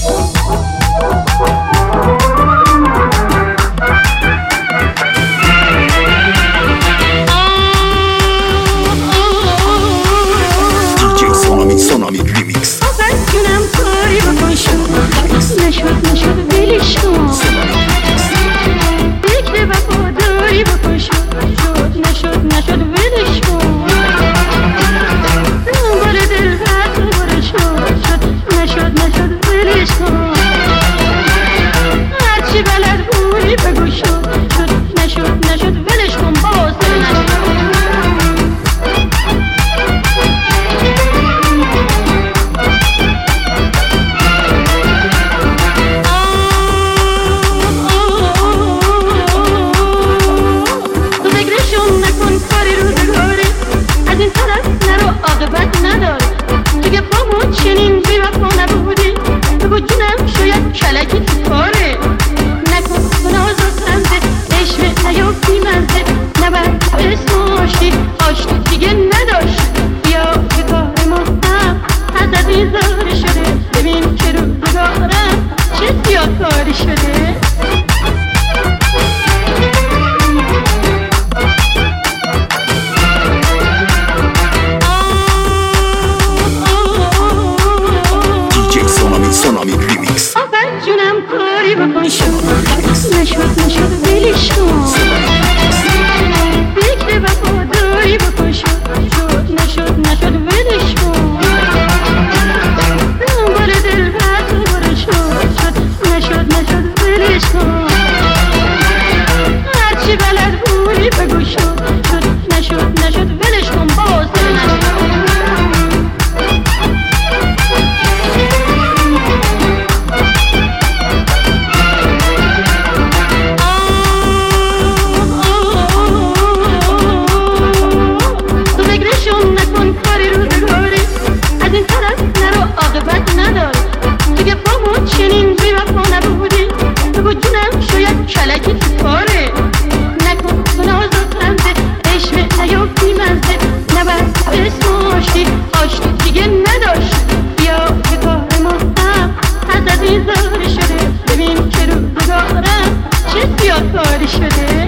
نشد ولش کن فکر وفاداری بکن نشد ولش کن دنبال دل هر دوباره نشد ولش کن هرچی بلد بودی بگو نشد ولش کن باز عاقبت نداره دیگه پامون چنین بی وفا نبودی بگو جونم شاید کلکی تو کاره نکن ناز و خنده عشق نیافتی منزه نبرد اسماشی آشتی دیگه نداشت بیا که کار ما هم حضرت بیزاره شده ببین که روزگارم چه زیادکاری شده نشد ولش کن فکر وفاداری بکن نشد ولش کن دنبال دل هر دوباره نشد ولش کن هرچی بلد بودی بگو نشد ولش کن باز عاقبت نداره دیگه پامون چنین بی وفا نبودی بگو جونم شاید کلکی تو کاره نکن ناز و خنده عشق نیافتی منزه نبرد اسماشی آشتی دیگه نداشت بیا که کار ما هم حضرت بیزاره شده ببین که روزگارم چه زیادکاری شده